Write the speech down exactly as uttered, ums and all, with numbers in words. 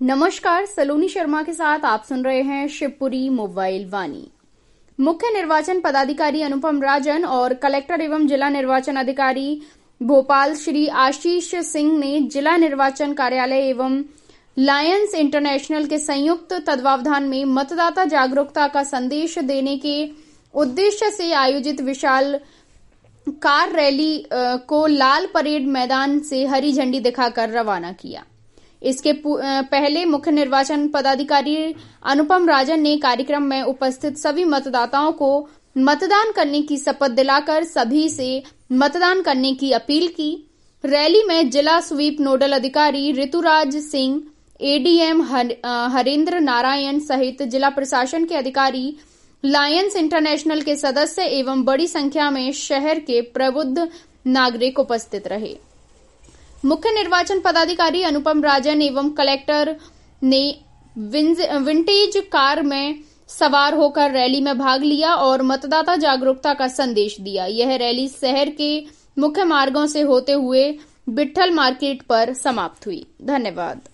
नमस्कार, सलोनी शर्मा के साथ आप सुन रहे हैं शिवपुरी मोबाइल वाणी। मुख्य निर्वाचन पदाधिकारी अनुपम राजन और कलेक्टर एवं जिला निर्वाचन अधिकारी भोपाल श्री आशीष सिंह ने जिला निर्वाचन कार्यालय एवं लायंस इंटरनेशनल के संयुक्त तत्वावधान में मतदाता जागरूकता का संदेश देने के उद्देश्य से आयोजित विशाल कार रैली को लाल परेड मैदान से हरी झंडी दिखाकर रवाना किया। इसके पहले मुख्य निर्वाचन पदाधिकारी अनुपम राजन ने कार्यक्रम में उपस्थित सभी मतदाताओं को मतदान करने की शपथ दिलाकर सभी से मतदान करने की अपील की। रैली में जिला स्वीप नोडल अधिकारी ऋतुराज सिंह, एडीएम हरेंद्र नारायण सहित जिला प्रशासन के अधिकारी, लायंस इंटरनेशनल के सदस्य एवं बड़ी संख्या में शहर के प्रबुद्ध नागरिक उपस्थित रहे। मुख्य निर्वाचन पदाधिकारी अनुपम राजन एवं कलेक्टर ने विंटेज कार में सवार होकर रैली में भाग लिया और मतदाता जागरूकता का संदेश दिया। यह रैली शहर के मुख्य मार्गों से होते हुए विट्ठल मार्केट पर समाप्त हुई। धन्यवाद।